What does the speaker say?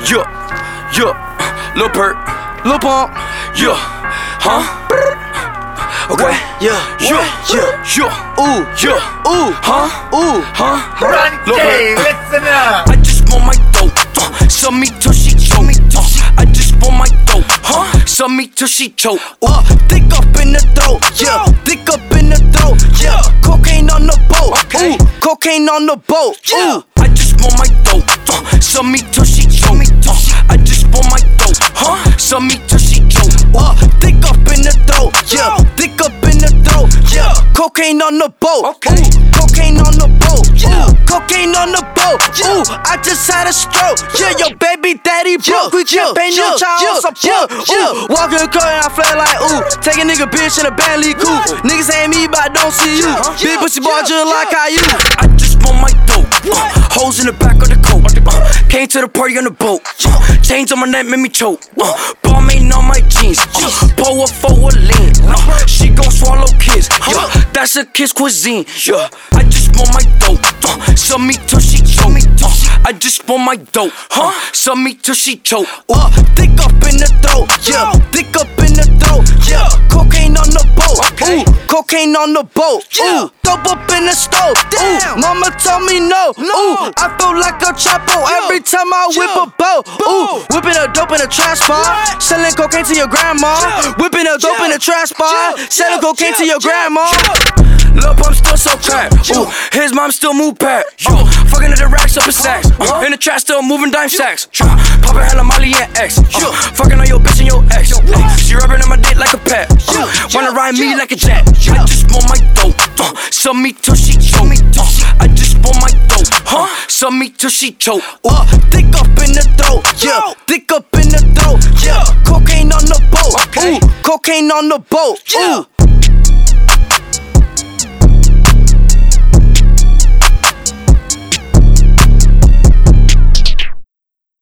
yeah, Lil Perk, Lil Pump, yeah, huh? Okay, ooh, huh? Lil Perk, listen up. I just want my dope, suck me till she choke. I just want my dope, suck me till she choke. Thick up in the throat, yeah, thick up in the throat, yeah. Cocaine on the boat, ooh, cocaine on the boat, ooh. I just want my dope, suck me till she choke. I just want my dope, suck me till she choke. Thick up in the throat, yeah, thick up in the throat, yeah. Cocaine on the boat, ooh, cocaine on the boat, ooh, cocaine on the boat, ooh. I just had a stroke, yeah, your baby daddy broke. We can't pay no child support, ooh. Walk in the car and I feel like, ooh, take a nigga bitch in a Bentley coupe. Niggas ain't me, but I don't see you. Big pussy boy just like how you. I just want my dope, hoes in the back of the coat. Came to the party on the boat, chains on my neck made me choke. Balmain on my jeans, pour a for a lean. She gon' swallow kids, that's a kiss cuisine. I just want my dope, suck me till she choke. I just want my dope, suck me till she choke. Thick up in the throat, yeah, thick up in the throat, yeah. Cocaine on the boat, ooh, cocaine on the boat, ooh. Dope up in the stove, ooh. Mama told me no, ooh. I feel like a chapo every time I whip a boat, ooh. Whipping a dope in a trash spot, selling cocaine to your grandma. Whipping a dope in a trash spot, selling cocaine to your grandma. Lil' Pump still so crap, ooh. His mom still move back, fucking at the racks up in sacks, in the trash still moving dime sacks. Poppin' hella Molly and X, fucking on your bitch and your ex. She rubbing on my dick like a pet, wanna ride me like a jet. I just want my dope, suck me till she choke. I just want my dope, suck me till she choke. Thick up in the throat, yeah, thick up in the throat, yeah. Cocaine on the boat, ooh, cocaine on the boat, ooh.